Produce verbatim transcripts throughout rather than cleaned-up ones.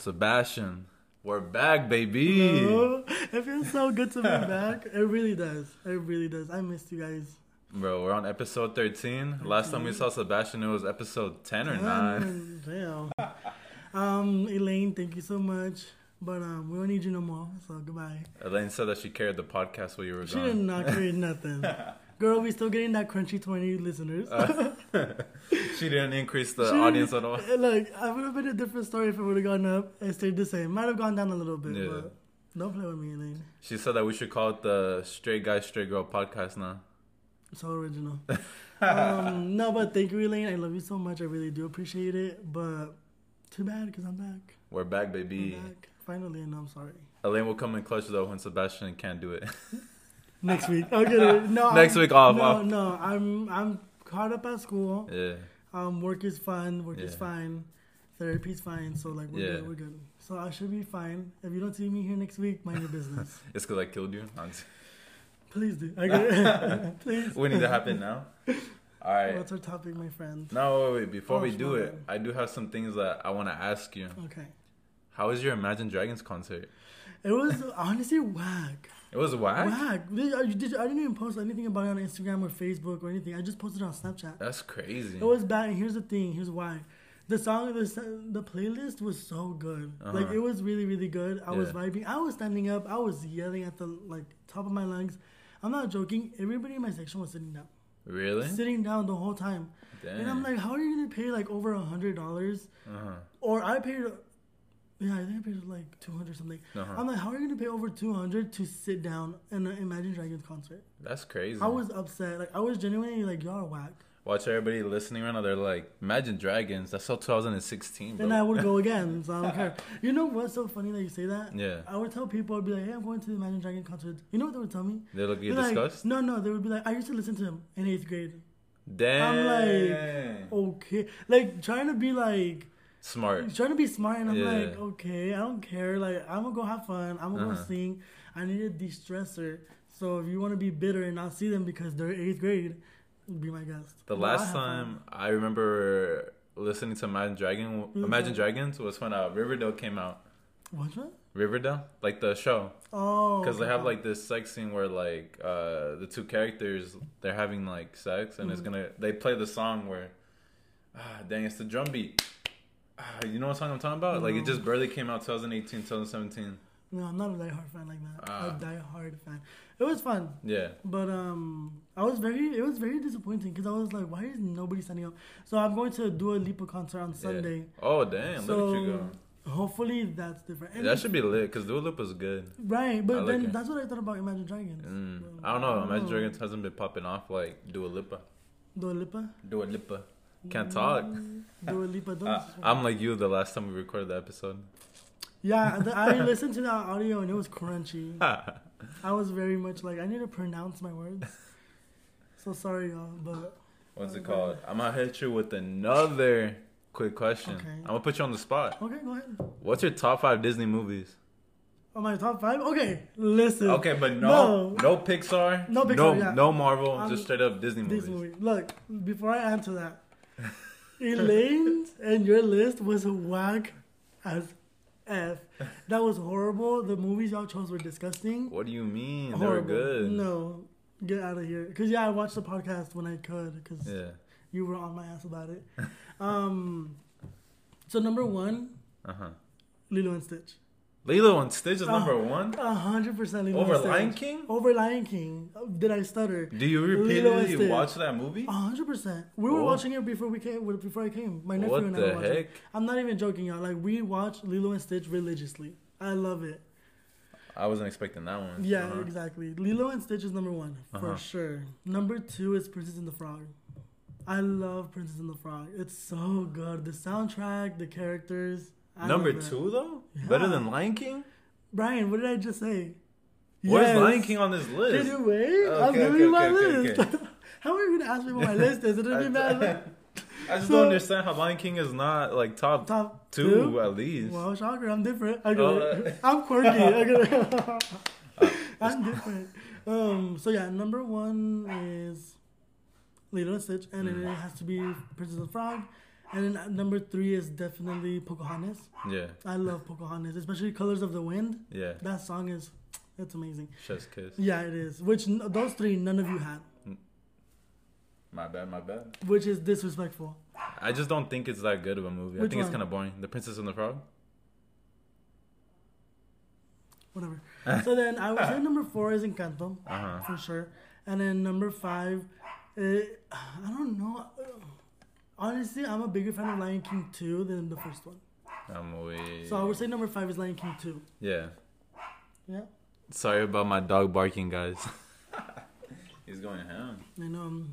Sebastian, we're back, baby. No, it feels so good to be back. It really does. It really does. I missed you guys. Bro, we're on episode thirteen. thirteen. Last time we saw Sebastian, it was episode ten or nine. Damn. um, Elaine, thank you so much. But um, we don't need you no more, so goodbye. Elaine said that she carried the podcast while you were she gone. She did not carry nothing. Girl, we still getting that crunchy twenty listeners. uh, she didn't increase the she audience at all. Look, I would have been a different story if it would have gone up and stayed the same. Might have gone down a little bit, yeah. But don't play with me, Elaine. She said that we should call it the Straight Guy, Straight Girl podcast now. So original. um, no, but thank you, Elaine. I love you so much. I really do appreciate it. But too bad, because I'm back. We're back, baby. I'm back. Finally, and I'm sorry. Elaine will come in clutch, though, when Sebastian can't do it. Next week. Okay. No, Next I'm, week off. No, off. no. I'm I'm caught up at school. Yeah. Um, work is fun. Work yeah. is fine. Therapy's fine. So like we're yeah. good. We're good. So I should be fine. If you don't see me here next week, mind your business. It's because I killed you. Please do. Okay. Please. We need to happen now. All right. What's our topic, my friend? No, wait, wait. Before oh, we do fine. it, I do have some things that I want to ask you. Okay. How was your Imagine Dragons concert? It was honestly whack. It was whack? Whack. Did, I, did, I didn't even post anything about it on Instagram or Facebook or anything. I just posted it on Snapchat. That's crazy. It was bad. And here's the thing. Here's why. The song, the, the playlist was so good. Uh-huh. Like, it was really, really good. I yeah. was vibing. I was standing up. I was yelling at the, like, top of my lungs. I'm not joking. Everybody in my section was sitting down. Really? Sitting down the whole time. Damn. And I'm like, how are you going to pay, like, over one hundred dollars? Uh-huh. Or I paid... Yeah, I think I paid like two hundred something. Uh-huh. I'm like, how are you gonna pay over two hundred to sit down in an Imagine Dragons concert? That's crazy. I was upset. Like, I was genuinely like, y'all are whack. Watch everybody listening right now. They're like, Imagine Dragons. That's so twenty sixteen, bro. And I would go again, so I don't care. You know what's so funny that you say that? Yeah. I would tell people, I'd be like, hey, I'm going to the Imagine Dragons concert. You know what they would tell me? They would get They're discussed? Like, no, no. They would be like, I used to listen to him in eighth grade. Damn. I'm like, okay. Like, trying to be like... Smart. Trying to be smart, and I'm yeah. like, okay, I don't care. Like, I'm gonna go have fun. I'm gonna uh-huh. go sing. I need a de-stressor. So if you want to be bitter and not see them because they're eighth grade, be my guest. The well, last I time fun. I remember listening to Imagine Dragon, Imagine that? Dragons was when uh, Riverdale came out. What's that? Riverdale, like the show. Oh. Because okay. they have like this sex scene where like uh, the two characters they're having like sex, and mm-hmm. it's gonna they play the song where ah dang it's the drum beat. Uh, you know what song I'm talking about? No. Like, it just barely came out twenty eighteen, twenty seventeen. No, I'm not a diehard fan like that. Uh, a diehard fan. It was fun. Yeah. But um, I was very, it was very disappointing because I was like, why is nobody signing up? So I'm going to a Dua Lipa concert on Sunday. Yeah. Oh, damn. So, look at you go. Hopefully that's different. Yeah, that should be lit because Dua Lipa's good. Right, but like then it. That's what I thought about Imagine Dragons. Mm. So, I don't know. I don't Imagine know. Dragons hasn't been popping off like Dua Lipa. Dua Lipa? Dua Lipa. Can't talk. Dua Lipa does. Uh, I'm like you the last time we recorded the episode. Yeah, the, I listened to that audio and it was crunchy. I was very much like, I need to pronounce my words. So sorry, y'all, but... What's it called? I'm going to hit you with another quick question. Okay. I'm going to put you on the spot. Okay, go ahead. What's your top five Disney movies? Oh, my top five? Okay, listen. Okay, but no, no, no Pixar. No Pixar, no, yeah. No Marvel, um, just straight up Disney movies. Disney movie. Look, before I answer that, Elaine's and your list was whack as F. That was horrible. The movies y'all chose were disgusting. What do you mean? Horrible. They were good. No, get out of here. Because, yeah, I watched the podcast when I could because yeah. you were on my ass about it. um, So, number one, uh-huh. Lilo and Stitch. Lilo and Stitch is uh, number one? A hundred percent Lilo Over and Stitch. Lion King? Over Lion King. Did I stutter? Do you repeatedly watch that movie? A hundred percent. We were oh. watching it before we came. Before I came, my nephew what and I the were watching. heck? I'm not even joking, y'all. Like, we watch Lilo and Stitch religiously. I love it. I wasn't expecting that one. Yeah, uh-huh. exactly. Lilo and Stitch is number one for uh-huh. sure. Number two is Princess and the Frog. I love Princess and the Frog. It's so good. The soundtrack, the characters. I number two though, yeah. Better than Lion King. Brian, what did I just say? Where's yes. Lion King on this list? Can you wait? Okay, I'm giving okay, you my okay, list. Okay, okay. How are you going to ask me what my list is? It doesn't be bad. I just so, don't understand how Lion King is not like top, top two, two at least. Well, shocker, I'm different. I oh, I'm quirky. I I'm different. Um, so yeah, number one is Lilo and Stitch, and mm. then it has to be Princess and the Frog. And then uh, number three is definitely Pocahontas. Yeah. I love Pocahontas, especially Colors of the Wind. Yeah. That song is, it's amazing. Chef's kiss. Yeah, it is. Which n- those three, none of you had. My bad, my bad. Which is disrespectful. I just don't think it's that good of a movie. Which I think one? it's kind of boring. The Princess and the Frog? Whatever. So then I would say number four is Encanto, Uh-huh. for sure. And then number five, uh, I don't know. Honestly, I'm a bigger fan of Lion King two than the first one. That movie. So I would say number five is Lion King two. Yeah. Yeah. Sorry about my dog barking, guys. He's going ham. I know. Um,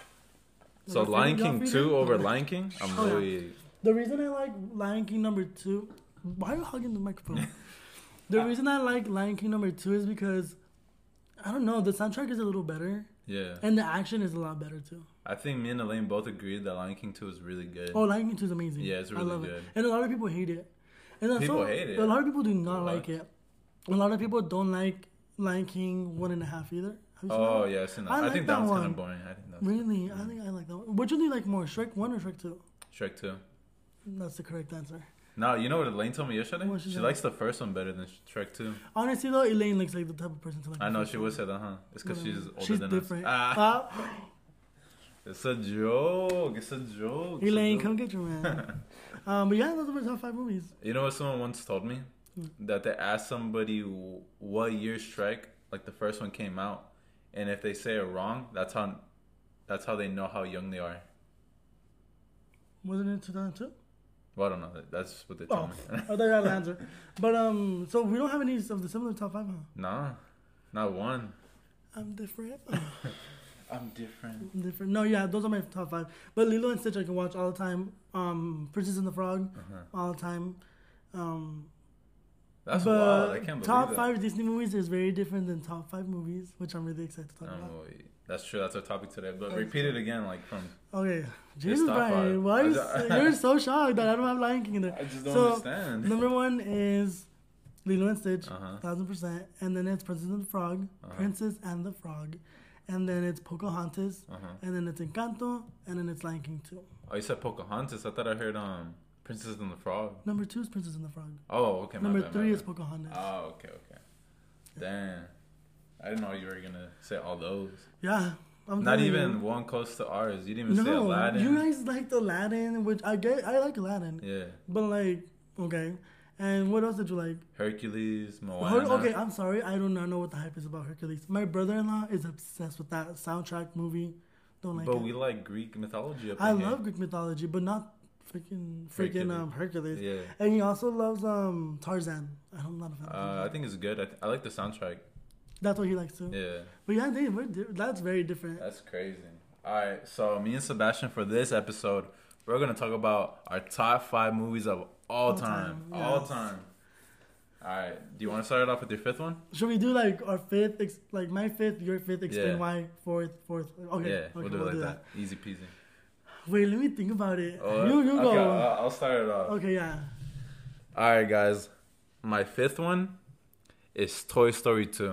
So Like, Lion y'all King feed two it? over Okay. Lion King? I'm Oh, yeah. really... The reason I like Lion King number two, why are you hugging the microphone? The reason I like Lion King number two is because, I don't know, the soundtrack is a little better. Yeah. And the action is a lot better too. I think me and Elaine both agreed that Lion King two is really good. Oh, Lion King two is amazing. Yeah, it's I really love good. it. And a lot of people hate it. And also, People hate it? A lot of people do not What? like it. A lot of people don't like Lion King one and a half either. Have you seen Oh, that? yeah, I've seen that. I I, like think that that one's one. kind of boring. I think that's Really? I think I like that one. Which one do you like more, Shrek one or Shrek two? Shrek two. That's the correct answer. No, you know what Elaine told me yesterday? What she She said? likes the first one better than Shrek two. Honestly though, Elaine looks like the type of person to like. I the know, first she one. would say that, huh? It's because she's Whatever. older She's than different. us. Ah, Ah, it's a joke. It's a joke. It's a Elaine, joke. come get your man. um, but yeah, those are my top five movies. You know what someone once told me? That they asked somebody what year Shrek, like the first one, came out, and if they say it wrong, that's how, that's how they know how young they are. Wasn't it two thousand two? Well, I don't know. That's what they Oh, told I me. thought you had an answer. But um, so we don't have any of the similar top five, huh? Nah, not one. I'm different. I'm different. I'm different. No, yeah, those are my top five. But Lilo and Stitch I can watch all the time. Um, Princess and the Frog Uh-huh. all the time. Um, That's but wild. I can't believe top that. five Disney movies is very different than top five movies, which I'm really excited to talk Um, about. well, that's true. That's our topic today. But Okay. repeat it again, like from. Okay, Jesus, top Brian, five. why are you, I so- ju- you're so shocked that I don't have Lion King in there? I just don't So, understand. Number one is Lilo and Stitch, Uh-huh. thousand percent, and then it's Princess and the Frog, Uh-huh. Princess and the Frog, and then it's Pocahontas, Uh-huh. and then it's Encanto, and then it's Lion King two. Oh, you said Pocahontas. I thought I heard um Princess and the Frog. Number two is Princess and the Frog. Oh, okay. My Number bad, my three bad. is Pocahontas. Oh, okay, okay. Damn. I didn't know you were gonna say all those. Yeah, I'm Not telling even you. one close to ours. You didn't even say No, Aladdin. you guys liked Aladdin, which I get. I like Aladdin, Yeah. but like, okay. And what else did you like? Hercules, Moana. Her- okay, I'm sorry. I do not know what the hype is about Hercules. My brother-in-law is obsessed with that soundtrack movie. Don't like But it. we like Greek mythology up I in here. love Greek mythology, but not freaking freaking Hercules. um Hercules. Yeah. And he also loves um Tarzan. I'm not a fan. Of Uh, Tarzan. I think it's good. I, th- I like the soundtrack. That's what he likes too. Yeah. But yeah, they, we're di- that's very different. That's crazy. All right, so me and Sebastian for this episode, we're gonna talk about our top five movies of all, All time. time, All yes. time. All right. Do you want to start it off with your fifth one? Should we do like our fifth, ex- like my fifth, your fifth, explain Yeah. why, fourth, fourth? Okay, yeah, okay, we'll do it like that. Easy peasy. Wait, let me think about it. Oh, you, you okay, go. I'll, I'll start it off. Okay, yeah. All right, guys. My fifth one is Toy Story two.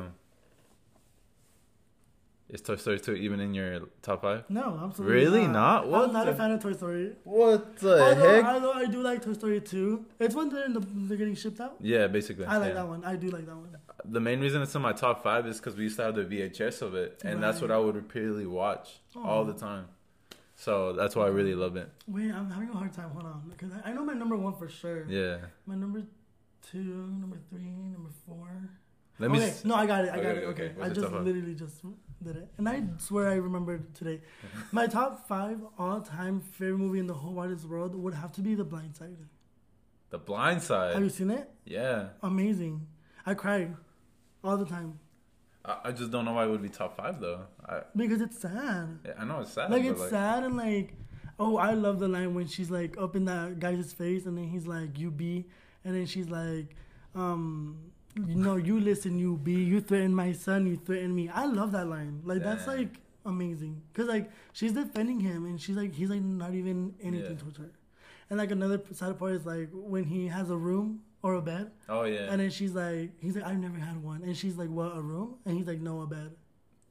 Is Toy Story two even in your top five? No, absolutely Really not. not? What I'm not the- a fan of Toy Story. What the Although, heck? although I do like Toy Story two. It's one that in the, they're getting shipped out. Yeah, basically. I like yeah. that one. I do like that one. The main reason it's in my top five is because we used to have the V H S of it, and that's what I Right. would repeatedly watch Oh. all the time. So that's why I really love it. Wait, I'm having a hard time. Hold on, because I, I know my number one for sure. Yeah. My number two, number three, number four. Let me. Okay, s- no, I got it. I got Okay, it. okay, Okay, okay. What's I your just top five? literally just did it, and I swear I remembered today. My top five all-time favorite movie in the whole widest world would have to be The Blind Side. The Blind Side. Have you seen it? Yeah. Amazing. I cry all the time I, I just don't know why it would be top five though. I because it's sad. yeah, I know it's sad. Like but it's like, sad and like, oh, I love the line when she's like up in that guy's face and then he's like, "You be," and then she's like, um. You know, you listen, you be, you threaten my son, you threaten me. I love that line. Like, that's Damn. like amazing. Cause like, she's defending him and she's like, he's like not even anything Yeah. towards her. And like another sad part is like when he has a room or a bed. Oh yeah. And then she's like, he's like, I've never had one. And she's like, what, a room? And he's like, no, a bed.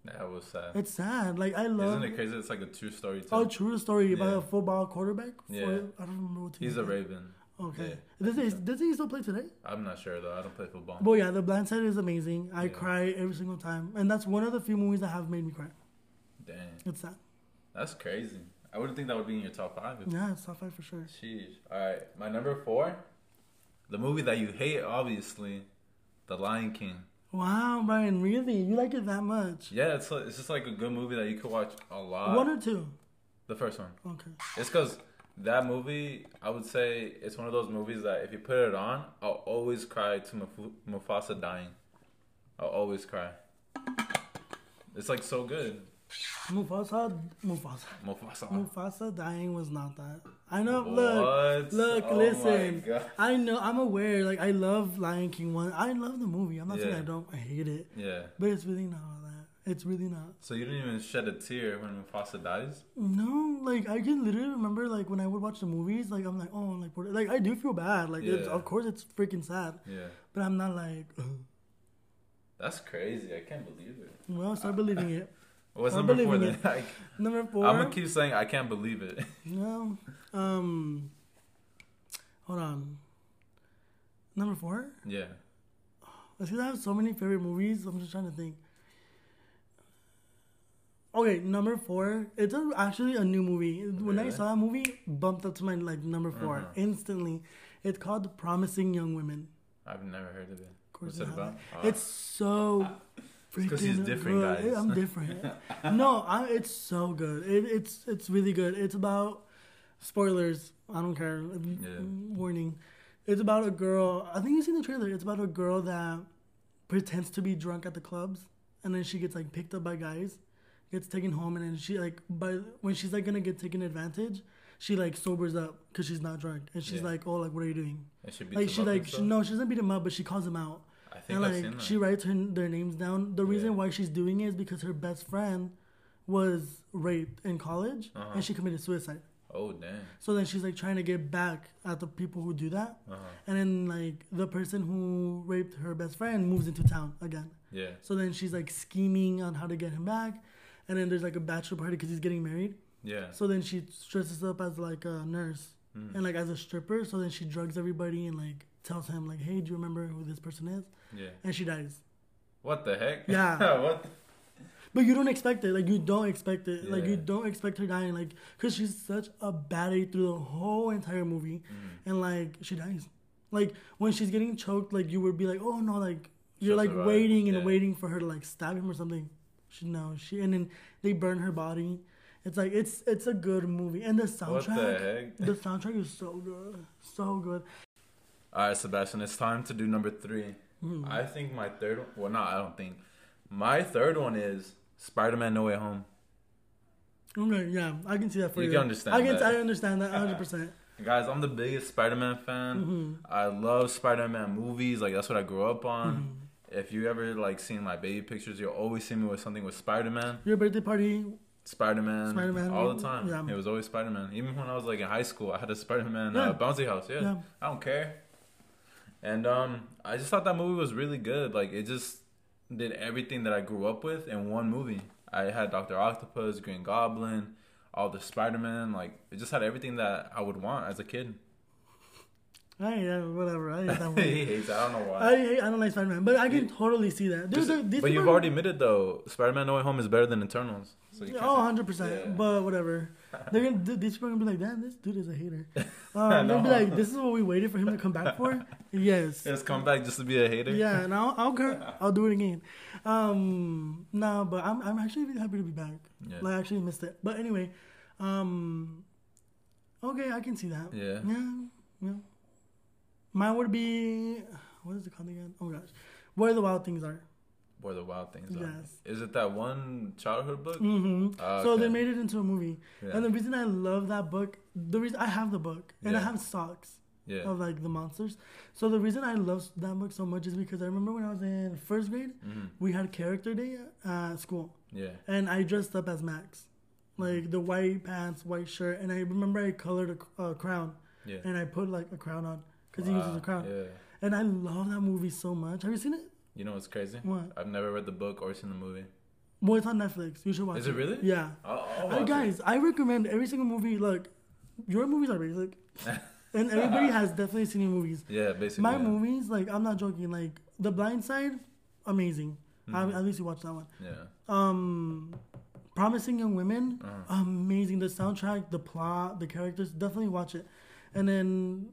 That was sad. It's sad. Like I love. Isn't it crazy? It's like a true story too. Oh, true story yeah. about a football quarterback. For, yeah. I don't remember what team. He's a Raven. Okay. Yeah. Does he, does he still play today? I'm not sure though. I don't play football. But yeah, The Blind Side is amazing. I yeah. cry every single time, and that's one of the few movies that have made me cry. Dang. It's sad. That's crazy. I wouldn't think that would be in your top five. Yeah, it's top five for sure. Sheesh. All right, my number four, the movie that you hate, obviously, The Lion King. Wow, Brian, really? You like it that much? Yeah, it's like, it's just like a good movie that you could watch a lot. One or two? The first one. Okay. It's because that movie, I would say, it's one of those movies that if you put it on, I'll always cry to Muf- Mufasa dying. I'll always cry. It's like so good. Mufasa, Mufasa, Mufasa. Mufasa dying was not that. I know. What? Look, look, Oh listen. my God. I know. I'm aware. Like I love Lion King one. I love the movie. I'm not saying Yeah. I don't. I hate it. Yeah. But it's really not all that. It's really not. So you didn't even shed a tear when Mufasa dies? No, like I can literally remember like when I would watch the movies. Like I'm like, oh, like what, like I do feel bad. Like it's, Yeah. of course it's freaking sad. Yeah. But I'm not like. Ugh. That's crazy. I can't believe it. Well, start believing it. What's I'm number four believing then? it. Like, Number four. I'm gonna keep saying I can't believe it. No. Um. Hold on. Number four. Yeah. It's because I have so many favorite movies. I'm just trying to think. Okay, number four. It's a, actually a new movie. When I Really? saw that movie, bumped up to my like number four Uh-huh. instantly. It's called Promising Young Women. I've never heard of it. Of course, What's it you about? haven't. Oh. It's so freaking 'cause he's different, good. guys. I'm different. No, I, it's so good. It, it's it's really good. It's about spoilers. I don't care. Yeah. Warning. It's about a girl. I think you've seen the trailer. It's about a girl that pretends to be drunk at the clubs, and then she gets like picked up by guys, gets taken home, and then she like by when she's like gonna get taken advantage, she like sobers up because she's not drunk, and she's Yeah. like, oh, like what are you doing? And she beats Like him she up like and she, stuff? no, she doesn't beat him up, but she calls him out. I think And I've like seen that. she writes her their names down. The reason Yeah. why she's doing it is because her best friend was raped in college, Uh-huh. and she committed suicide. Oh damn. So then she's like trying to get back at the people who do that. Uh-huh. And then like the person who raped her best friend moves into town again. Yeah. So then she's like scheming on how to get him back. And then there's like a bachelor party because he's getting married. Yeah. So then she dresses up as like a nurse Mm. and like as a stripper. So then she drugs everybody and like tells him like, hey, do you remember who this person is? Yeah. And she dies. What the heck? Yeah. What? The- But you don't expect it. Like, you don't expect it. Like, you Yeah. don't expect her dying. Like, because she's such a baddie through the whole entire movie. Mm. And, like, she dies. Like, when she's getting choked, like, you would be like, oh, no, like, you're, She'll like, survive. waiting and Yeah. waiting for her to, like, stab him or something. She, no, she, and then they burn her body. It's, like, it's it's a good movie. And the soundtrack. What the heck? The soundtrack is so good. So good. All right, Sebastian, it's time to do number three. Mhm. I think my third one, well, no, I don't think. My third one is Spider-Man No Way Home. Okay, yeah, I can see that for you. You can understand I can, that. I understand that one hundred percent. Guys, I'm the biggest Spider-Man fan. Mhm. I love Spider-Man movies. Like, that's what I grew up on. Mhm. If you ever, like, seen my baby pictures, you'll always see me with something with Spider-Man. Your birthday party. Spider-Man, Spider-Man, all the time. yeah. It was always Spider-Man. Even when I was, like, in high school, I had a Spider-Man Yeah. uh, bouncy house. Yeah. Yeah. I don't care. And um, I just thought that movie was really good. Like, it just did everything that I grew up with in one movie. I had Doctor Octopus, Green Goblin, all the Spider-Man. Like, it just had everything that I would want as a kid. I yeah, whatever. I hate that one. He hates it. I don't know why. I hate, I don't like Spider Man, but I can totally see that. There's a, these but you've people- already admitted, though, Spider-Man No Way Home is better than Eternals. So you Oh, can't- one hundred percent. Yeah. But whatever. They're gonna th- these people are gonna be like, damn, this dude is a hater. I Um, they'll be know. like, this is what we waited for him to come back for. Yes. Just come back just to be a hater. Yeah, and I'll I'll, go, I'll do it again. Um, no, but I'm I'm actually really happy to be back. Yeah. Like, I actually missed it. But anyway, um, okay, I can see that. Yeah. Yeah, yeah. Mine would be, what is it called again? Oh my gosh, Where the Wild Things Are. Where the Wild Things Are. Yes. Is it that one childhood book? Mm-hmm. Ah, So okay. they made it into a movie, Yeah. and the reason I love that book, the reason I have the book, and I Yeah. have socks Yeah. of like the monsters. So the reason I love that book so much is because I remember when I was in first grade, Mhm. we had character day at school, Yeah. and I dressed up as Max, like the white pants, white shirt, and I remember I colored a uh, crown, Yeah. and I put like a crown on because Wow, he uses a crown, Yeah. and I love that movie so much. Have you seen it? You know what's crazy? What? I've never read the book or seen the movie. Well, it's on Netflix. You should watch it. Is it really? Yeah. I'll, I'll Hey, watch guys, I recommend every single movie. Look, your movies are basic. it. And everybody has definitely seen your movies. Yeah, basically. My yeah. movies, like, I'm not joking. Like, The Blind Side, amazing. Mhm. I, at least you watched that one. Yeah. Um, Promising Young Women, Uh-huh. amazing. The soundtrack, the plot, the characters, definitely watch it. And then,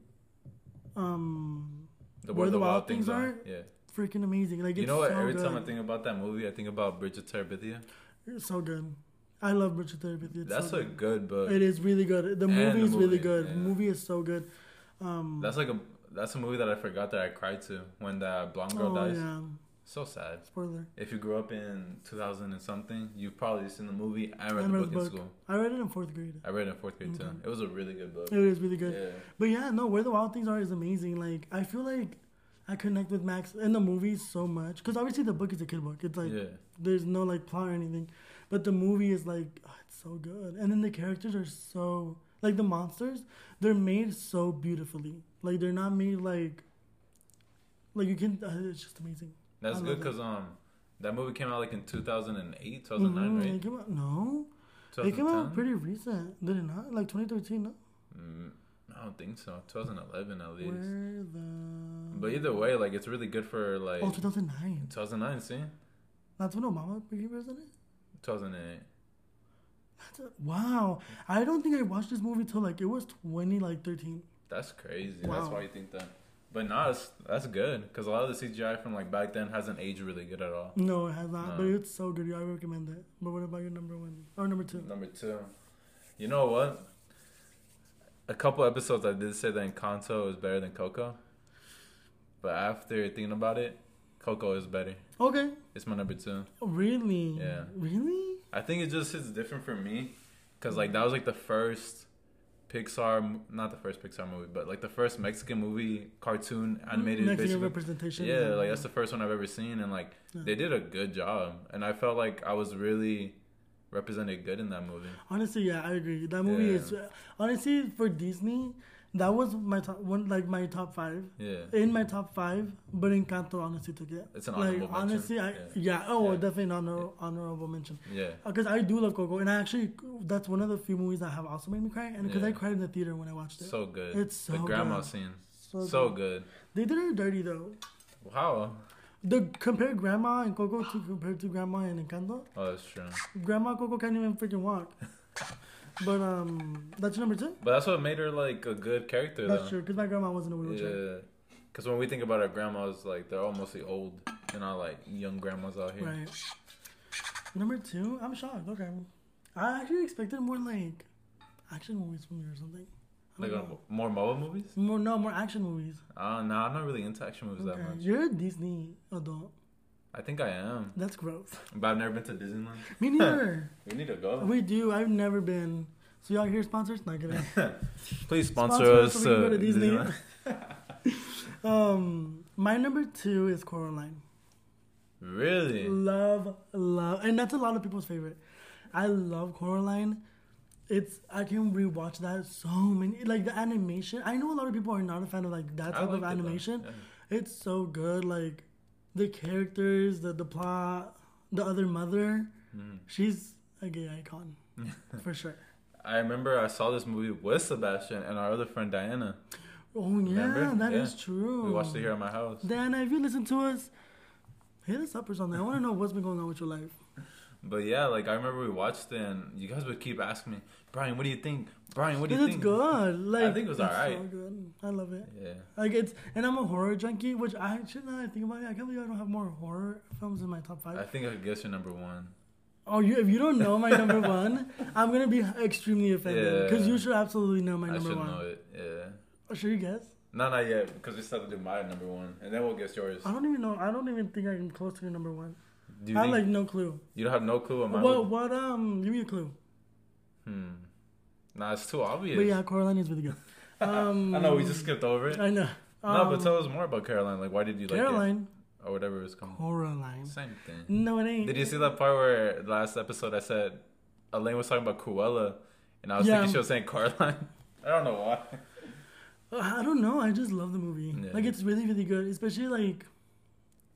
um, The Where the Wild Things Are. Are, Yeah. freaking amazing. Like, You it's know what? so Every good. time I think about that movie, I think about Bridget Terabithia. It's so good. I love Richard Terabithia. That's so a good. good book. It is really good. The And movie the is really movie, good. yeah. The movie is so good. Um, That's like a that's a movie that I forgot that I cried to when that blonde girl oh dies. yeah. So sad. Spoiler. If you grew up in two thousand and something, you've probably seen the movie and read I the read book, the in book. school. I read it in fourth grade. I read it in fourth grade too. Okay. It was a really good book. It is really good. Yeah. But yeah, no, Where the Wild Things Are is amazing. Like, I feel like I connect with Max in the movies so much. Because obviously the book is a kid book. It's like, Yeah. there's no like plot or anything. But the movie is like, oh, it's so good. And then the characters are so, like the monsters, they're made so beautifully. Like, they're not made like, like you can, uh, it's just amazing. That's I good love it. because um that movie came out like in two thousand eight, two thousand nine, Mhm, right? It came out, no. It twenty ten? came out pretty recent. Did it not? Like twenty thirteen, no? Mm, I don't think so. twenty eleven at least. Where the... But either way, like it's really good for like Oh, two thousand nine. two thousand nine. See, That's when Obama became president? two thousand eight. That's a, wow. I don't think I watched this movie till like it was twenty like thirteen. That's crazy. Wow. That's why you think that. But nah, it's, that's good because a lot of the C G I from like back then hasn't aged really good at all. No, it has not. No. But it's so good. I recommend it. But what about your number one or number two? Number two, you know what? A couple episodes I did say that Encanto is better than Coco, but after thinking about it, Coco is better. Okay. It's my number two. Really? Yeah. Really? I think it just hits different for me because like that was like the first Pixar, mo- not the first Pixar movie, but like the first Mexican movie cartoon animated. Mexican basically. representation. Yeah, like that's the first one I've ever seen, and like Yeah. they did a good job, and I felt like I was really represented good in that movie. Honestly, yeah, I agree. That movie Yeah. is honestly for Disney. That was my top one, like my top five. Yeah, In my top five, but Encanto honestly took it. It's an like honorable mention. honestly, I Yeah. yeah, oh Yeah. definitely an honor, honorable mention. yeah, Because I do love Coco, and I actually that's one of the few movies that have also made me cry, and because Yeah. I cried in the theater when I watched it. so good. It's so the grandma good. scene, So so, good. good. They did her dirty though. How? The compare Grandma and Coco to compared to Grandma and Encanto, Oh, that's true. Grandma Coco can't even freaking walk. But um, that's your number two. But that's what made her like a good character. That's though. true, because my grandma wasn't a wheelchair. Yeah, because when we think about our grandmas, like they're all mostly old, and not like young grandmas out here. Right. Number two, I'm shocked. Okay, I actually expected more like action movies from you or something. I Like don't uh, know. more Marvel movies? More no more action movies. Uh, nah, I'm not really into action movies Okay. that much. You're a Disney adult. I think I am, That's gross. but I've never been to Disneyland. Me neither. We need to go. We do. I've never been. So y'all here sponsors? Not kidding. Please sponsor, Sponsor us us. so we can uh, go to Disney. Disneyland. Um, my number two is Coraline. Really? Love, love, and that's a lot of people's favorite. I love Coraline. It's I can rewatch that so many like the animation. I know a lot of people are not a fan of like that I type of liked it, though. animation. Yeah. It's so good. Like the characters, the the plot, the other mother. Mhm. She's a gay icon for sure. I remember I saw this movie with Sebastian and our other friend Diana. Oh yeah, Remember? that is Yeah. true. We watched it here at my house. Diana, if you listen to us, hit us up or something. I want to know what's been going on with your life. But yeah, like I remember we watched it and you guys would keep asking me, Brian, what do you think? Brian, what do you It's think? good. Like think it was it's alright. So good. I love it. Yeah. Like it's, and I'm a horror junkie, which I actually now that I think about it, I can't believe I don't have more horror films in my top five. I think I could guess your number one. Oh, you if you don't know my number one, I'm gonna be extremely offended because Yeah. you should absolutely know my I number should one. know it. Yeah. Oh, should you guess? No, not yet, because we still have to do my number one, and then we'll guess yours. I don't even know. I don't even think I'm close to your number one. Do you I have think like no clue. you don't have no clue what mine What? would- What? Um, give me a clue. Hmm. Nah, it's too obvious. But yeah, Coraline is really good. Um, I know we just skipped over it. I know. no, but Um, tell us more about Caroline. Like, why did you like it? Caroline. Or whatever it's called. Coraline. Same thing. No, it ain't. Did you see that part where the last episode I said Elaine was talking about Cruella, and I was Yeah. thinking she was saying Caroline? I don't know why. I don't know. I just love the movie. Yeah. Like it's really, really good. Especially like,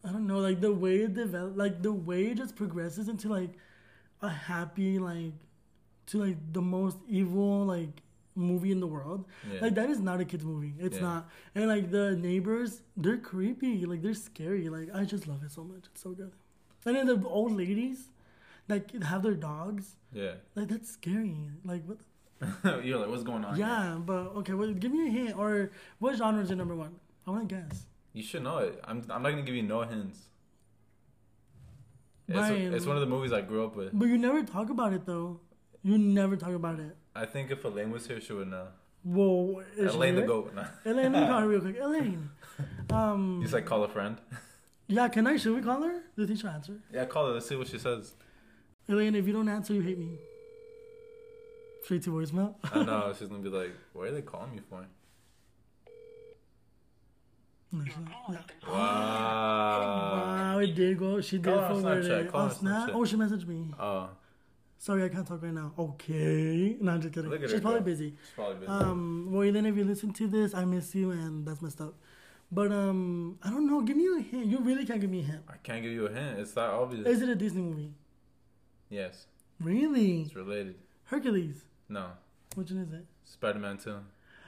I don't know, like the way it develop, like the way it just progresses into like a happy, like to like the most evil like movie in the world. Yeah. Like that is not a kid's movie. It's yeah. not. And like the neighbors, they're creepy. Like they're scary. Like I just love it so much. It's so good. And then the old ladies that have their dogs. Yeah. Like that's scary. Like what? The- You're like, what's going on? Yeah, here? But okay. Well, give me a hint. Or what genre is your number one? I want to guess. You should know it. I'm. I'm not gonna give you no hints. It's, Brian, it's one of the movies I grew up with. But you never talk about it though. You never talk about it. I think if Elaine was here, she would know. Whoa, Elaine the goat. No. Elaine, let me call her real quick. Elaine. Um, you just like call a friend. Yeah, can I? Should we call her? Do you think she'll answer? Yeah, call her. Let's see what she says. Elaine, if you don't answer, you hate me. Straight to voicemail. I know. She's gonna be like, "What are they calling me for?" No, yeah. Wow. Wow, it did go. She did forward it. Oh, snap. Oh, she messaged me. Oh. Sorry, I can't talk right now. Okay. No, I'm just kidding. She's probably go. busy. She's probably busy. Um, well, then if you listen to this, I miss you, and that's messed up. But, um, I don't know. Give me a hint. You really can't give me a hint. I can't give you a hint. It's that obvious. Is it a Disney movie? Yes. Really? It's related. Hercules? No. Which one is it? Spider-Man two.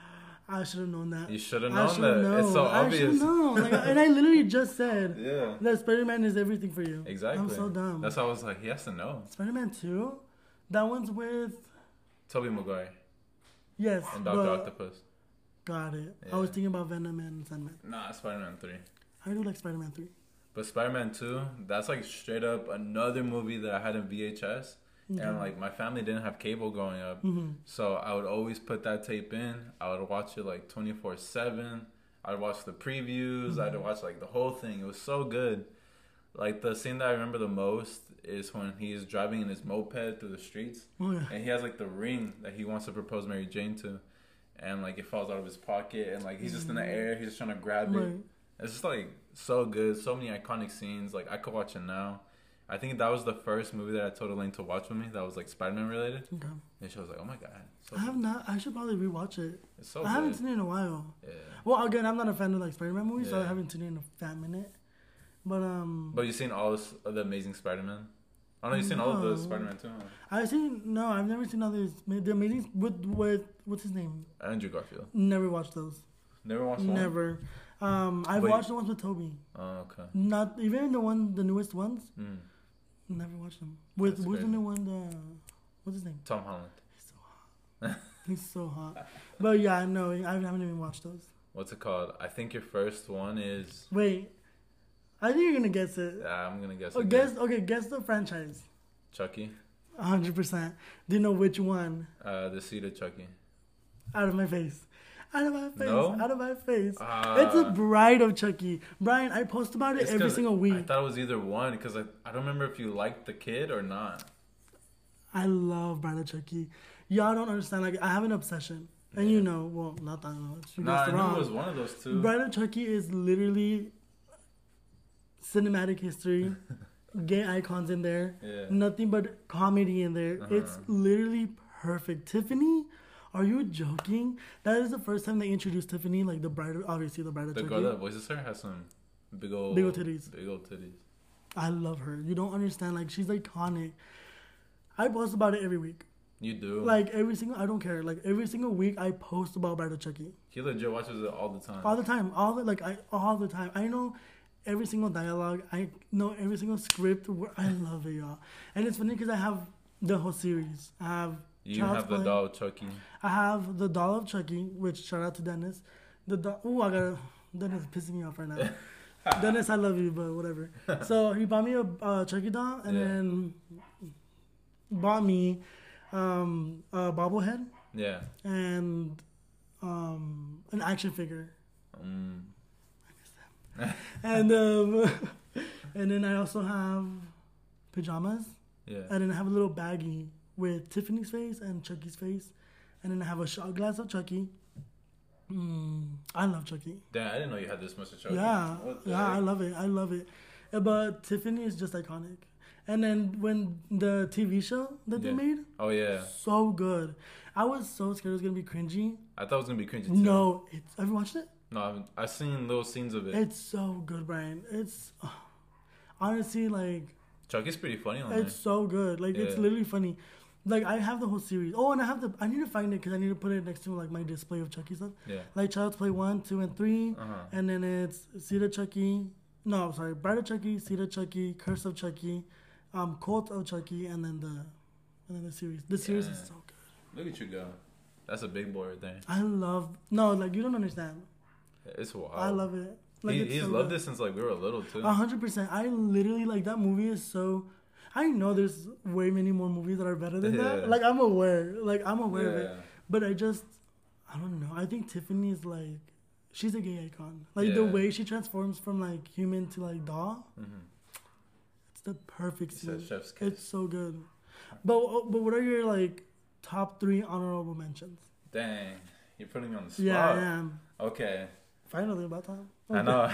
I should have known that. You should have known that. Known. It's so I obvious. I should know. Like, and I literally just said yeah. that Spider-Man is everything for you. Exactly. I'm so dumb. That's why I was like, he has to know. Spider-Man two? That one's with... Tobey Maguire. Yes. And Doctor Octopus. Got it. Yeah. I was thinking about Venom and Sandman. Nah, Spider-Man three. I do like Spider-Man three. But Spider-Man two, that's like straight up another movie that I had in V H S. Okay. And like my family didn't have cable growing up, mm-hmm. so I would always put that tape in. I would watch it like twenty-four seven. I'd watch the previews. Mm-hmm. I'd watch like the whole thing. It was so good. Like the scene that I remember the most is when he's driving in his moped through the streets, oh, yeah. and he has like the ring that he wants to propose Mary Jane to, and like it falls out of his pocket, and like he's just in the air. He's just trying to grab right. it. It's just like so good. So many iconic scenes. Like I could watch it now. I think that was the first movie that I told Elaine to watch with me that was like Spider-Man related. Okay. And she was like, "Oh my god!" So I have good. not. I should probably rewatch it. It's so. I good. haven't seen it in a while. Yeah. Well, again, I'm not a fan of like Spider-Man movies, yeah. so I haven't seen it in a fat minute. But um. But you've seen all this, of the Amazing Spider-Man. Oh no, you've seen no. all of the Spider-Man too. Huh? I've seen no, I've never seen others. The Amazing with with what's his name? Andrew Garfield. Never watched those. Never watched one. Never. Um, I've Wait. watched the ones with Toby. Oh okay. Not even the one, the newest ones. Mm. Never watched them. With who's the new one? The what's his name? Tom Holland. He's so hot. He's so hot. But yeah, no, I haven't even watched those. What's it called? I think your first one is. Wait, I think you're gonna guess it. Yeah, I'm gonna guess. Oh, it guess again. Okay. Guess the franchise. Chucky. A hundred percent. Do you know which one? Uh, the seed of Chucky. Out of my face. Out of my face. No? Out of my face. Uh, it's a Bride of Chucky. Brian, I post about it every single week. I thought it was either one because I, I don't remember if you liked the kid or not. I love Bride of Chucky. Y'all don't understand. Like, I have an obsession. And yeah. you know, well, not that much. You nah, I knew it was one of those two. Bride of Chucky is literally cinematic history. Gay icons in there. Yeah. Nothing but comedy in there. Uh-huh. It's literally perfect. Tiffany... Are you joking? That is the first time they introduced Tiffany, like the bride, obviously the bride of The Chucky. girl that voices her has some big old, big old titties. Big old titties. I love her. You don't understand. Like, she's iconic. I post about it every week. You do? Like, every single, I don't care. Like, every single week, I post about Bride of Chucky. He legit watches it all the time. All the time. All the, like, I, all the time. I know every single dialogue. I know every single script. I love it, y'all. And it's funny because I have the whole series. I have... You Child's have the Play. Doll of Chucky. I have the Doll of Chucky, which shout out to Dennis. The do- oh, I gotta. Dennis is pissing me off right now. Dennis, I love you, but whatever. So he bought me a uh, Chucky doll, and yeah. then bought me um, a bobblehead. Yeah. And um, an action figure. Mm. I miss them. and um, and then I also have pajamas. Yeah. And then I have a little baggie with Tiffany's face and Chucky's face. And then I have a shot glass of Chucky. Mm, I love Chucky. Damn, I didn't know you had this much of Chucky. Yeah, yeah, heck? I love it. I love it. But Tiffany is just iconic. And then when the T V show that yeah. they made. Oh, yeah. So good. I was so scared it was going to be cringy. I thought it was going to be cringy, too. No. It's, have you watched it? No, I haven't. I've seen little scenes of it. It's so good, Brian. It's... Oh. honestly, like Chucky's pretty funny on it's there. so good. Like Yeah. it's literally funny. Like I have the whole series. Oh, and I have the. I need to find it because I need to put it next to like my display of Chucky stuff. Yeah. Like Child's Play one, two, and three, Uh-huh. and then it's Seed of Chucky. No, I'm sorry, Bride of Chucky, Seed of Chucky, Curse of Chucky, um, Cult of Chucky, and then the, and then the series. The series Yeah. is so good. Look at you go. That's a big boy right there. I love. No, like you don't understand. It's wild. I love it. Like he, it's he's so loved good. it since like we were little too. A hundred percent. I literally like that movie is so. I know there's way many more movies that are better than Yeah. that. Like I'm aware. Like I'm aware of Yeah. it. But I just, I don't know. I think Tiffany is like, she's a gay icon. Like the Yeah. way she transforms from like human to like doll. Mm-hmm. It's the perfect He scene. said chef's kiss. It's so good. But but what are your like top three honorable mentions? Dang, you're putting me on the spot. Yeah, I am. Okay. Finally, about time. I know.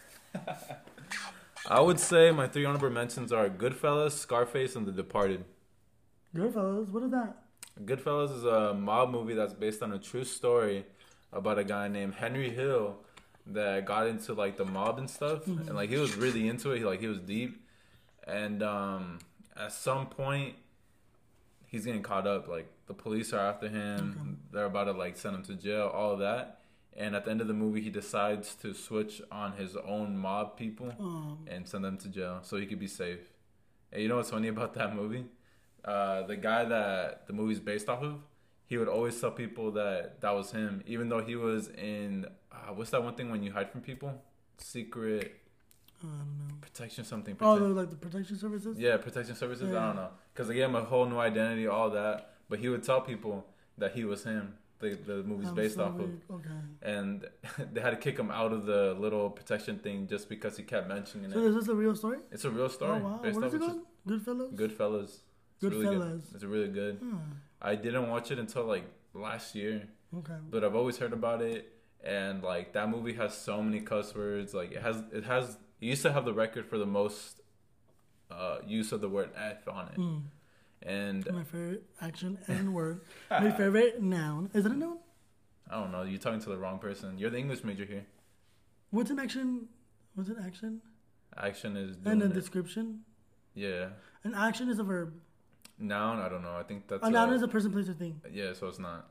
I would say my three honorable mentions are Goodfellas, Scarface, and The Departed. Goodfellas. What is that? Goodfellas is a mob movie that's based on a true story about a guy named Henry Hill that got into like the mob and stuff, Mm-hmm. and like he was really into it. He, like he was deep, and um, at some point, he's getting caught up. Like the police are after him. Okay. They're about to like send him to jail. All of that. And at the end of the movie, he decides to switch on his own mob people Um, and send them to jail so he could be safe. And you know what's funny about that movie? Uh, the guy that the movie's based off of, he would always tell people that that was him, even though he was in uh, what's that one thing when you hide from people? Secret I don't know. protection something. Oh, Protect- the, like the protection services. yeah, protection services. Yeah. I don't know, because they gave him a whole new identity, all that. But he would tell people that he was him. The the movie's I'm based off of. sorry. Okay. And they had to kick him out of the little protection thing just because he kept mentioning So it. is this a real story? It's a real story. Oh wow. based What off is it of called? Goodfellas. Goodfellas. It's really good. Goodfellas. It's really good. Hmm. I didn't watch it until like last year, Okay. but I've always heard about it. And like that movie has so many cuss words. Like it has, it has. It used to have the record for the most uh, use of the word F on it. Mm. And My favorite action and word. My favorite noun. Is it a noun? I don't know. You're talking to the wrong person. You're the English major here. What's an action? What's an action? Action is doing And a it. description. Yeah. An action is a verb. Noun, I don't know. I think that's A noun uh, is a person, place, or thing. yeah. So it's not.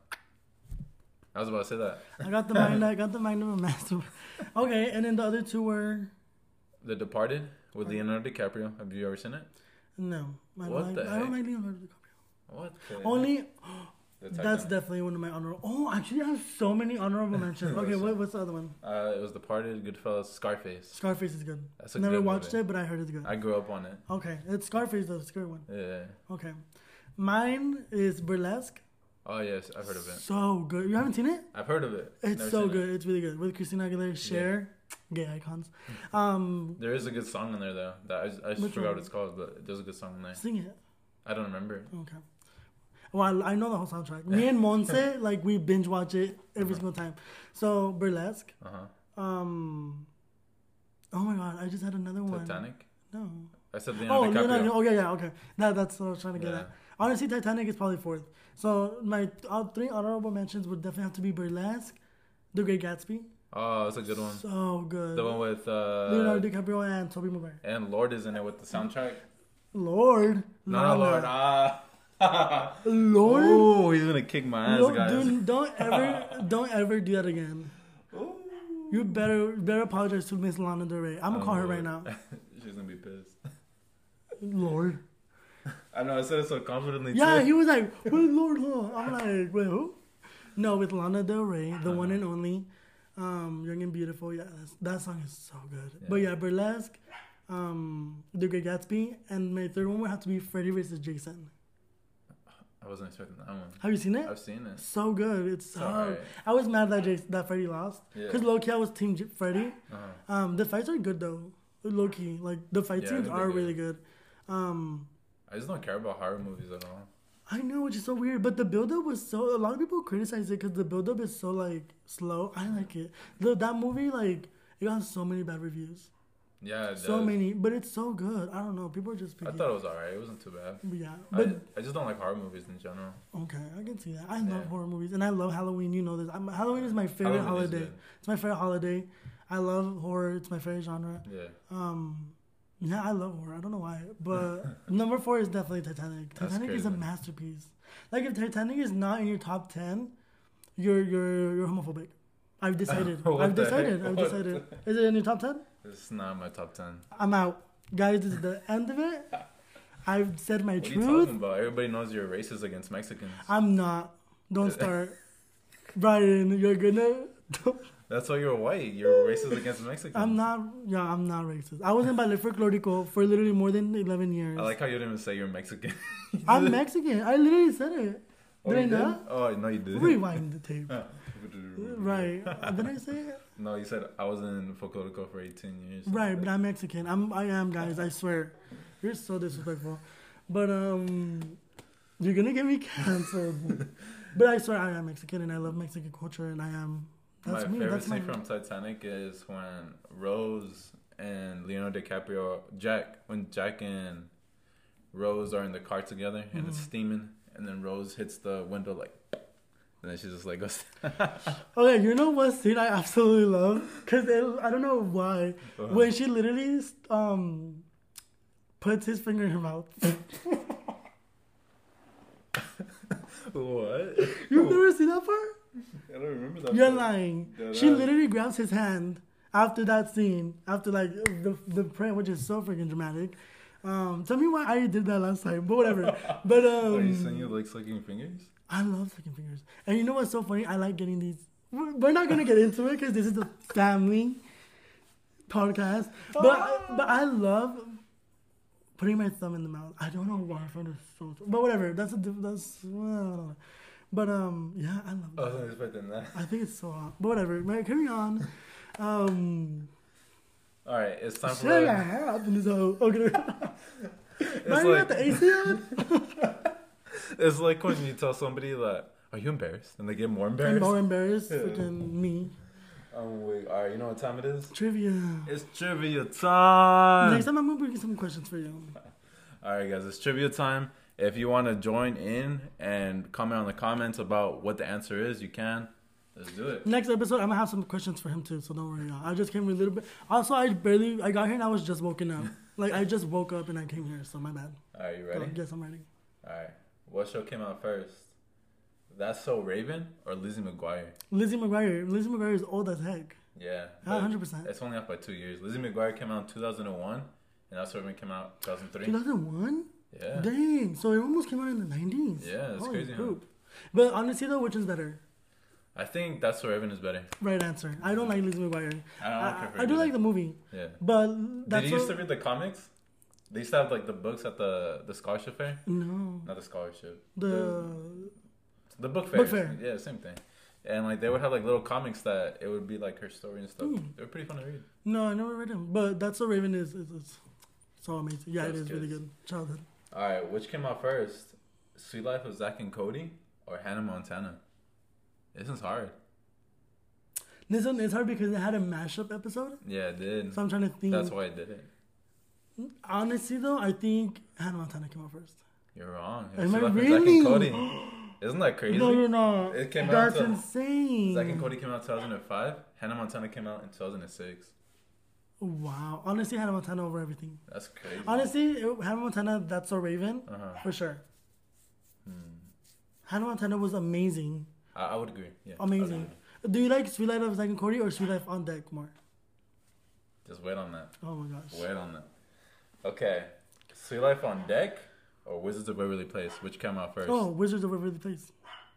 I was about to say that. I got the mind. I got the mind of a master. Okay, and then the other two were The Departed with Leonardo DiCaprio. Have you ever seen it? no. I don't What like, the I don't heck? like Leonardo DiCaprio. What? The Only The that's Titanic. definitely one of my honorable. Oh, actually, I have so many honorable mentions. Okay, what, what's the other one? Uh, it was Departed, Goodfellas, Scarface. Scarface is good. That's a Never good watched movie. it, but I heard it's good. I grew up on it. Okay, it's Scarface though. It's a good one. Yeah. Okay, mine is Burlesque. Oh yes, I've heard of it. So good. You haven't seen it? I've heard of it. It's Never so seen it. good. It's really good with Christina Aguilera, Cher, gay icons. Um, There is a good song in there though. That I, just- I just Which forgot one? what it's called, but there's a good song in there. sing it. I don't remember. Okay. Well, I I know the whole soundtrack. Me and Monse, like we binge watch it every single time. So Burlesque. Uh huh. Um. Oh my God! I just had another one. Titanic. No. I said Oh, Leonardo DiCaprio. Leonardo. Oh yeah, yeah. Okay. That that's what I was trying to get Yeah. at. Honestly, Titanic is probably fourth. So my uh, three honorable mentions would definitely have to be Burlesque, The Great Gatsby. Oh, that's a good one. So good. The one with uh, Leonardo DiCaprio and Tobey Maguire. and Lord is in it with the soundtrack. Lord. No, no, Lord. Ah. Lord. Oh, he's gonna kick my ass, No, guys. dude, don't ever, don't ever do that again. Ooh. You better, better apologize to Miss Lana Del Rey. I'm gonna Oh, call her Lord. right now. She's gonna be pissed. Lord. I know I said it so confidently. Yeah, too. he was like, "Wait, Lord, huh?" I'm like, "Wait, who?" No, with Lana Del Rey, the one Uh-huh. and only, um, Young and Beautiful. Yeah, that's, that song is so good. Yeah. But yeah, Burlesque, um, The Great Gatsby, and my third one would have to be Freddy versus Jason. I wasn't expecting that one. Have you seen it? I've seen it. So good. It's so. alright. I was mad that Jason, that Freddy lost Yeah. because low key I was Team J- Freddy. Uh-huh. Um, the fights are good though. Low key, like the fight Yeah, scenes they're are good. really good. Um, I just don't care about horror movies at all. I know, which is so weird, but the build up was so. A lot of people criticize it because the build up is so like slow. I like it. The, that movie like it got so many bad reviews, Yeah, it so does. many, but it's so good. I don't know. People are just. I Picky. thought it was alright. It wasn't too bad. Yeah, I, but I just don't like horror movies in general. okay, I can see that. I love Yeah. horror movies and I love Halloween. You know this. I'm, Halloween is my favorite Halloween is holiday. good. It's my favorite holiday. I love horror. It's my favorite genre. Yeah. Um, Yeah, I love horror. I don't know why, but number four is definitely Titanic. Titanic is a masterpiece. Like if Titanic is not in your top ten, you're you're you're homophobic. I've decided. I've decided. Heck? I've what decided. The... Is it in your top ten? It's not in my top ten. I'm out, guys. This is the end of it. I've said my what truth. What are you talking about? Everybody knows you're racist against Mexicans. I'm not. Don't start, Brian. You're gonna. That's why you're white. You're racist against Mexicans. I'm not. Yeah, I'm not racist. I was in ballet folklorico for literally more than eleven years. I like how you didn't even say you're Mexican. I'm Mexican. I literally said it. Oh, did I did? not? Oh, no, you did. Rewind the tape. Right. Did I say it? No, you said I was in folklorico for eighteen years. Right, but I'm Mexican. I'm. I am, guys. I swear. You're so disrespectful. But um, you're gonna get me canceled. But I swear I am Mexican and I love Mexican culture and I am. That's my me. favorite That's scene my... from Titanic is when Rose and Leonardo DiCaprio, Jack, when Jack and Rose are in the car together and mm-hmm. it's steaming, and then Rose hits the window like, and then she just like goes. Okay, you know what scene I absolutely love? Cause it, I don't know why. Uh-huh. When she literally um puts his finger in her mouth. What? You've never seen that part? I don't remember that. You're part. lying. Yeah, she literally grabs his hand after that scene, after like the the prayer, which is so freaking dramatic. Um, tell me why I did that last time, but whatever. But um, are you saying you like sucking fingers? I love sucking fingers, and you know what's so funny? I like getting these. We're not gonna get into it because this is a family podcast, but but I love putting my thumb in the mouth. I don't know why I find it so, but whatever. That's a that's. Well, but um, yeah, I love. Oh, I was expecting that. I think it's so hot. But whatever. Man, carry on. Um. All right, it's time for. Shit, I have in this hole. Okay. It's Why like, you got the A C on? It's like when you tell somebody that, "Are you embarrassed?" and they get more embarrassed. I'm more embarrassed yeah. than me. Um, wait, all right, you know what time it is? Trivia. It's trivia time. Next time I'm gonna bring some questions for you. All right, guys, it's trivia time. If you want to join in and comment on the comments about what the answer is, you can. Let's do it. Next episode, I'm gonna have some questions for him too, so don't worry. I just came a little bit. Also, I barely, I got here and I was just woken up. Like I just woke up and I came here, so my bad. All right, you ready? So, yes, I'm ready. All right. What show came out first? That's So Raven or Lizzie McGuire? Lizzie McGuire. Lizzie McGuire is old as heck. Yeah. one hundred percent. It's only off by two years. Lizzie McGuire came out in two thousand one, and That's So Raven came out two thousand three. two thousand one? Yeah. Dang. So it almost came out in the nineties. Yeah, that's Holy crazy. Huh? But honestly, though, which is better? I think That's So Raven is better. Right answer. I don't like Lizzie McGuire. I don't I, like her. I do like the movie. Yeah. But that's Did you used to read the comics? They used to have like the books at the the scholarship fair. No. Not the scholarship. The the, the book fair. Book fair. Yeah, same thing. And like they would have like little comics that it would be like her story and stuff. Mm. They were pretty fun to read. No, I never read them. But That's So Raven is is, is so amazing. Yeah, That's it is good. really good. Childhood. All right, which came out first? Sweet Life of Zack and Cody or Hannah Montana? This is hard. This one is hard because it had a mashup episode. Yeah, it did. So I'm trying to think. That's why I did it. Honestly, though, I think Hannah Montana came out first. You're wrong. Am Sweet I Life really? of Zack and Cody. Isn't that crazy? No, no, no. It came That's out. That's insane. Zack and Cody came out in two thousand five. Hannah Montana came out in two thousand six. Wow. Honestly, Hannah Montana over everything. That's crazy. Honestly, it, Hannah Montana, That's So Raven, uh-huh. for sure. Hmm. Hannah Montana was amazing. I, I would agree. Yeah, amazing. Do you like Sweet Life of Zack and Cody or Sweet Life on Deck more? Just wait on that. Oh my gosh. Wait on that. Okay. Sweet Life on Deck or Wizards of Waverly Place? Which came out first? Oh, Wizards of Waverly Place.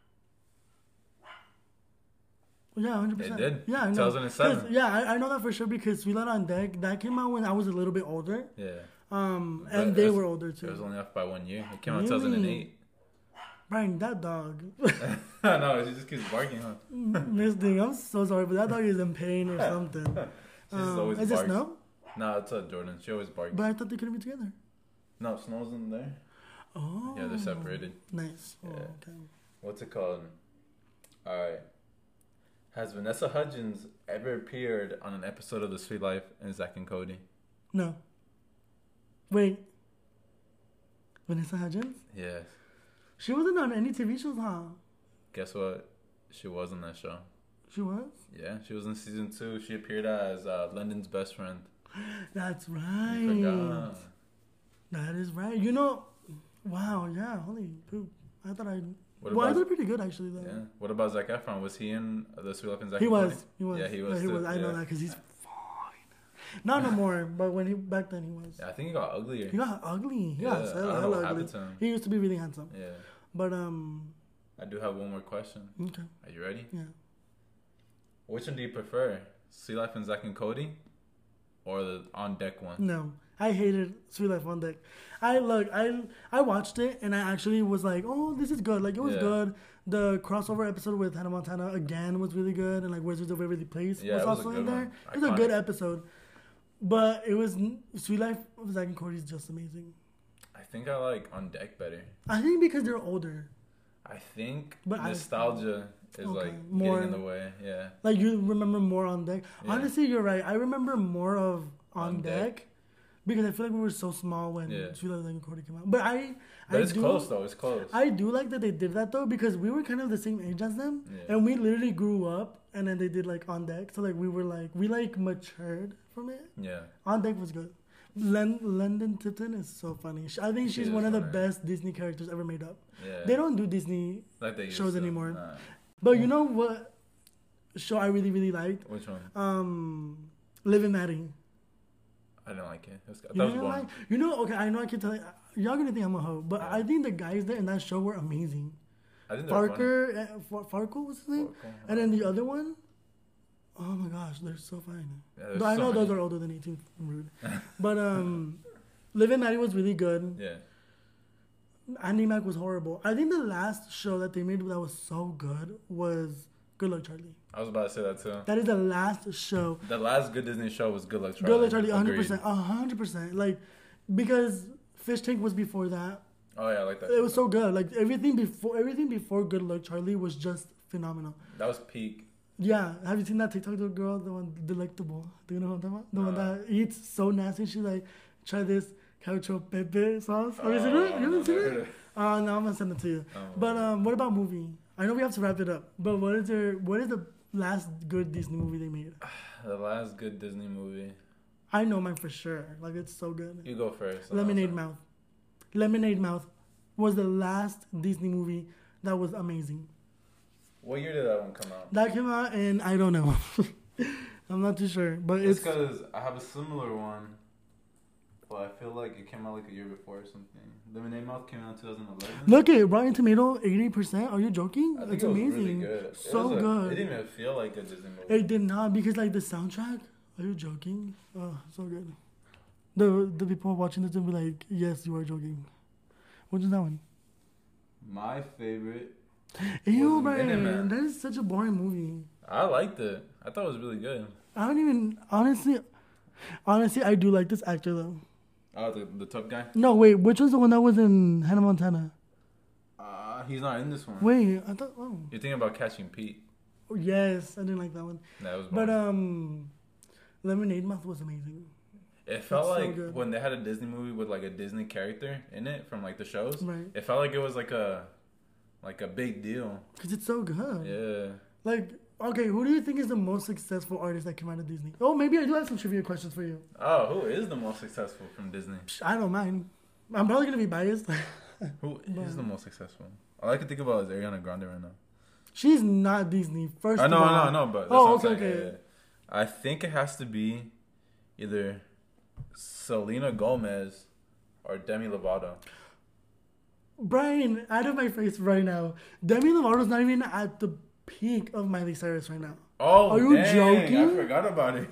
Yeah, one hundred percent. It did? Yeah, I know. two thousand seven. Yeah, I, I know that for sure because Sweet Life on Deck, that came out when I was a little bit older. Yeah. Um, But and they was, were older too. It was only off by one year. It came out in Really? two thousand eight. Brian, that dog. No, she just keeps barking, huh? Miss Ding, I'm so sorry, but that dog is in pain or something. She's um, always is barks. it Snow? No, it's a Jordan. She always barks. But I thought they couldn't be together. No, Snow's in there. Oh. Yeah, they're separated. Nice. Oh, Yeah. okay. What's it called? Alright. Has Vanessa Hudgens ever appeared on an episode of The Sweet Life and Zack and Cody? No. Wait. Vanessa Hudgens? Yes. She wasn't on any T V shows, huh? Guess what? She was in that show. She was? Yeah, she was in season two. She appeared as uh, Lyndon's best friend. That's I right. forgot. That is right. You know, wow, yeah, holy poop. I thought I. What Well, I about did pretty good actually though. yeah? What about Zac Efron? Was he in the Sweet Life and Zack He and was. Cody? He was. Yeah, he was. Yeah, he too. was. I know Yeah. that because he's fine. Not no more, but when he back then he was. Yeah, I think he got uglier. He got ugly. He Yeah, got I hella, don't know hella what ugly. happened to him. He used to be really handsome. Yeah. But um. I do have one more question. Okay. Are you ready? Yeah. Which one do you prefer? Sweet Life and Zack and Cody, or the On Deck one? No, I hated Sweet Life on Deck. I look, I I watched it and I actually was like, oh, this is good. Like it was Yeah. good. The crossover episode with Hannah Montana again was really good, and like Wizards of Waverly Place Yeah, was it was a also good in there. one. It was a Iconic. good episode, but it was Sweet Life of Zack and Cody is just amazing. I think I like On Deck better. I think because they're older, I think But I- nostalgia is Okay, like more- getting in the way. Yeah. like you remember more On Deck. Yeah. Honestly, you're right. I remember more of On, On deck. Deck. Because I feel like we were so small when Yeah. Sweet Life of Zack and Cody came out. But I, But I it's do, close though. It's close. I do like that they did that though because we were kind of the same age as them, Yeah. and we literally grew up, and then they did like On Deck, so like we were like we like matured from it. yeah. On Deck was good. Len- London Tipton is so funny. She- I think She she's is one of the funny. best Disney characters ever made up. Yeah. They don't do Disney, like they used shows to. anymore. Nah. but you know what show I really really liked? Which one? Um, Liv and Maddie. I didn't like it. It was, that You was know, boring. like, you know, okay, I know I can tell you, y'all gonna think I'm a hoe, but Yeah. I think the guys there in that show were amazing. I think they're funny. Farker, uh, Far- Farkle was his name, Farkle, and then the other one. Oh my gosh, they're so fine. Yeah, there's Though I so know those many. are older than eighteen. Rude, but um, Liv and Maddie was really good. Yeah. Andy Mac was horrible. I think the last show that they made that was so good was Good Luck Charlie. I was about to say that too. That is the last show. The last good Disney show was Good Luck Charlie. Good Luck Charlie, one hundred Agreed. percent, one hundred percent. Like because Fish Tank was before that. Oh yeah, I like that. It was so good. Like everything before everything before Good Luck Charlie was just phenomenal. That was peak. Yeah, have you seen that TikTok the girl, the one delectable? Do you know what I'm talking about? The one Uh. that eats so nasty. She's like, try this cacio pepe sauce. Have you seen Oh, it? You haven't seen never it? heard it. Uh, no, I'm gonna send it to you. Oh. But um, what about movie? I know we have to wrap it up. But what is your what is the last good Disney movie they made? The last good Disney movie. I know mine for sure. Like it's so good. You go first. Lemonade Mouth. Lemonade Mouth was the last Disney movie that was amazing. What year did that one come out? That came out in I don't know. I'm not too sure, but It's it's because I have a similar one, but I feel like it came out like a year before or something. Lemonade Mouth came out in twenty eleven. look at Rotten Tomato, eighty percent. Are you joking? I think It's it was amazing. really good. It So was a- good. It didn't even feel like a Disney movie. It did not because like the soundtrack. Are you joking? Oh, so good. The the people watching this will be like, yes, you are joking. Which is that one? My favorite. Ew, Was Minute Brian, Man. that is such a boring movie. I liked it. I thought it was really good. I don't even honestly, honestly, I do like this actor though. Oh, the, the tough guy? No, wait, which was the one that was in Hannah Montana? Uh, he's not in this one. Wait, I thought. Oh, You're thinking about Catching Pete. oh yes, I didn't like that one. That was But boring. um, Lemonade Mouth was amazing. It felt it's so like good. when they had a Disney movie with like a Disney character in it from like the shows. Right. It felt like it was like a like a big deal. Cause it's so good. Yeah. Like, okay, who do you think is the most successful artist that came out of Disney? Oh, maybe I do have some trivia questions for you. Oh, who is the most successful from Disney? Psh, I don't mind. I'm probably gonna be biased. Who is But- the most successful? All I can think about is Ariana Grande right now. She's not Disney. First I know, of all. I know, I know, but that's Oh, what I'm okay, saying. okay. Yeah, yeah. I think it has to be either Selena Gomez or Demi Lovato. Brian, out of my face right now. Demi Lovato's not even at the peak of Miley Cyrus right now. Oh, Are you dang, joking? I forgot about it.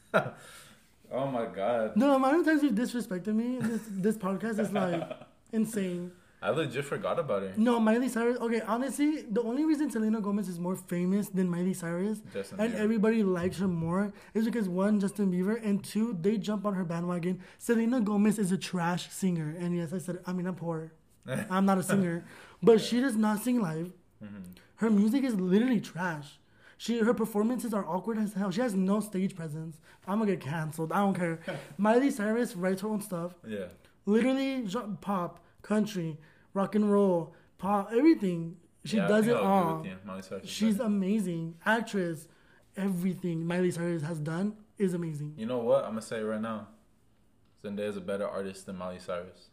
Oh my god. The amount of times you've disrespected me in this, this podcast is like insane. I legit forgot about it. No, Miley Cyrus. Okay, honestly, the only reason Selena Gomez is more famous than Miley Cyrus Justin and Bieber. everybody likes her more is because one, Justin Bieber, and two, they jump on her bandwagon. Selena Gomez is a trash singer, and yes, I said, I mean, I'm poor. I'm not a singer, but she does not sing live. Mm-hmm. Her music is literally trash. She her performances are awkward as hell. She has no stage presence. I'm gonna get canceled. I don't care. Miley Cyrus writes her own stuff. Yeah. Literally, genre- pop, country, rock and roll, pop, everything. She Yeah, I does think it I'll agree all. with you. Miley Cyrus is She's better. amazing. Actress, everything Miley Cyrus has done, is amazing. You know what? I'm gonna say it right now. Zendaya is a better artist than Miley Cyrus.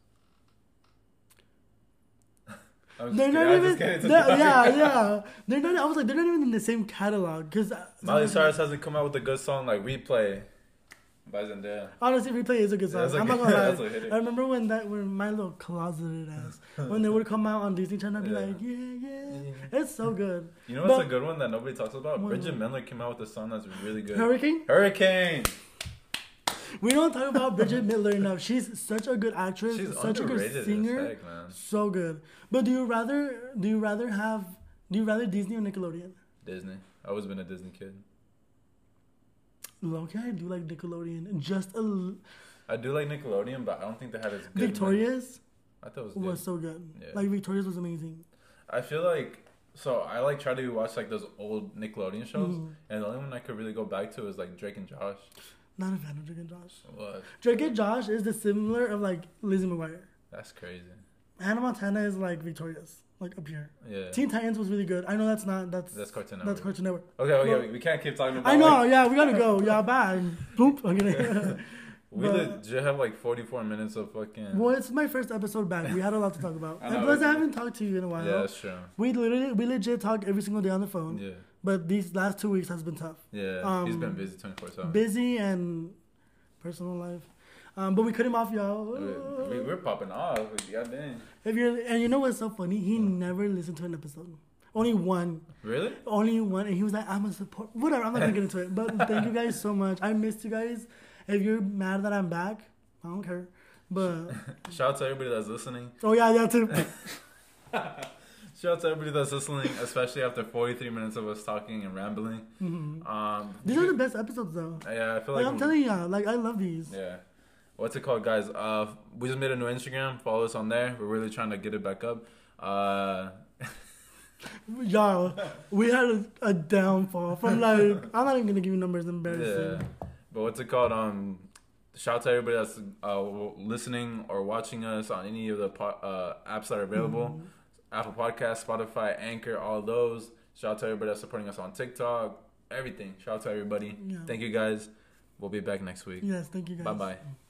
I'm they're just not kidding. even. I'm just kidding. they're- yeah, yeah. They're not. I was like, they're not even in the same catalog because Miley Cyrus hasn't come out with a good song like "Replay" by Zendaya. Honestly, Replay is a good song. Yeah, that's a I'm good- not gonna lie. that's a hit. I remember when that when my little closeted ass when they would come out on Disney Channel, I'd be Yeah. like, yeah, yeah, it's so good. You know what's But- a good one that nobody talks about? What? Bridget Miller came out with a song that's really good. Hurricane. Hurricane. We don't talk about Bridget Miller enough. She's such a good actress, She's such a underrated good as singer, heck, man. so good. But do you rather do you rather have do you rather Disney or Nickelodeon? Disney. I've always been a Disney kid. Okay, I do like Nickelodeon. Just a l- I do like Nickelodeon, but I don't think they had as good. Victorious I thought it was good. was so good. Yeah. Like Victorious was amazing. I feel like so I like try to watch like those old Nickelodeon shows, Mhm. and the only one I could really go back to is like Drake and Josh. Not a fan of Drake and Josh. What? Drake and Josh is the similar of like Lizzie McGuire. That's crazy. Hannah Montana is like Victorious, like up here. Yeah. Teen Titans was really good. I know that's not that's That's Cartoon Network. that's Cartoon Network. Okay, okay, Well, we- we can't keep talking about. I know, Like, yeah, we gotta go. Yeah, bye. Boop. Okay. we but- legit have like forty-four minutes of fucking. Well, it's my first episode back. We had a lot to talk about. I And know. plus, I haven't talked to you in a while. Yeah, that's true. We literally, we legit talk every single day on the phone. Yeah, But these last two weeks has been tough. yeah. Um, He's been busy twenty-four seven. Busy and personal life. Um, but we cut him off, y'all. We, we, we're popping off. God dang. If you're, and you know what's so funny? He never listened to an episode. Only one. Really? Only one. And he was like, I'm a support. Whatever. I'm not going to get into it. But thank you guys so much. I missed you guys. If you're mad that I'm back, I don't care. But, Shout out to everybody that's listening. oh yeah, yeah, too. Shout out to everybody that's listening, especially after forty-three minutes of us talking and rambling. Mhm. Um, These are the best episodes, though. yeah, I feel Like, like I'm telling you, like, I love these. yeah. What's it called, guys? Uh, we just made a new Instagram. Follow us on there. We're really trying to get it back up. Uh, Y'all, we had a, a downfall from like, I'm not even going to give you numbers, embarrassing. yeah. But what's it called? Um, shout out to everybody that's uh, listening or watching us on any of the po- uh, apps that are available. Mhm. Apple Podcasts, Spotify, Anchor, all of those. Shout out to everybody that's supporting us on TikTok. Everything. Shout out to everybody. Yeah. Thank you, guys. We'll be back next week. Yes, thank you guys. Bye bye.